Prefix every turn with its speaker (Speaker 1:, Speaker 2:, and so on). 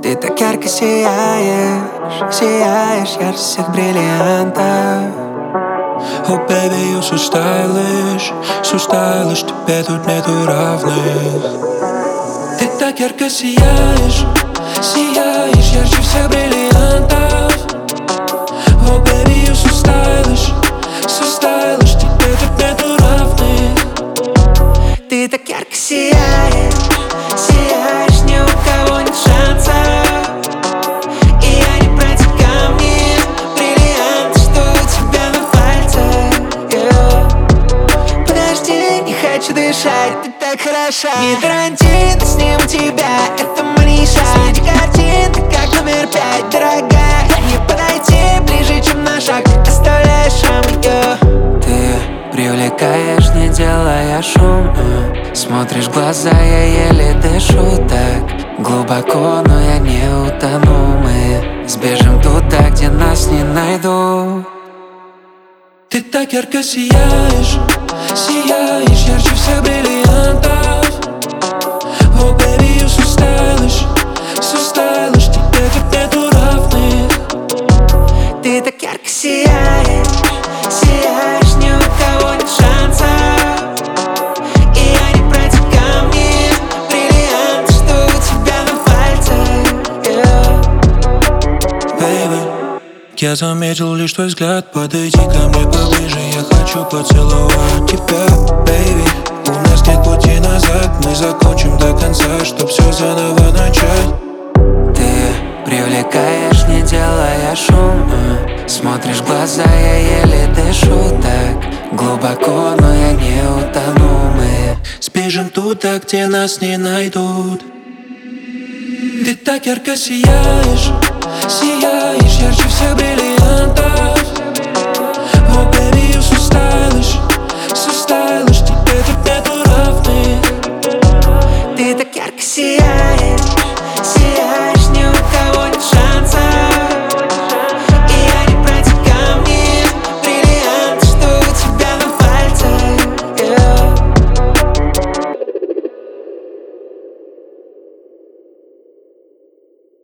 Speaker 1: Ты так ярко сияешь, сияешь ярче всех бриллиантов.
Speaker 2: Oh baby, you're so stylish, тебе тут нету равных. Ты так ярко сияешь, сияешь ярче всех бриллиантов. Oh baby, you're so stylish, тебе тут нету равных.
Speaker 1: Ты так ярко сияешь, сияешь, ни у кого нет шанса. И я не про те камни, бриллианты, что у тебя на пальцах, yeah. Подожди, не хочу дышать, ты так хороша. Не Тарантино, сниму тебя, это маниша. Среди картин, ты как номер 5, дорогая. Не подойти ближе, чем на шаг, оставляешь шрамы, yeah. Ты привлекаешь, не делая шум, смотришь в глаза, я еле дышу так глубоко, но я не утону. Мы сбежим туда, где нас не найдут.
Speaker 2: Ты так ярко сияешь, сияешь ярче всех бриллиантов. Oh baby, you're so stylish, тебе тут нету равных.
Speaker 1: Ты так ярко сияешь, сияешь, ни у кого нет шанса. И я не про те камни, бриллианты, что у тебя на пальцах, yeah.
Speaker 2: Baby, я заметил лишь твой взгляд. Подойди ко мне поближе, я хочу поцеловать тебя. Baby, у нас нет пути назад, мы закончим до конца, чтоб все заново начать.
Speaker 1: Ты привлекаешь, не делая шум, смотришь в глаза, я еле дышу так глубоко, но я не утону. Мы
Speaker 2: Сбежим туда, где нас не найдут. Ты так ярко сияешь, сияешь ярче всех бриллиантов.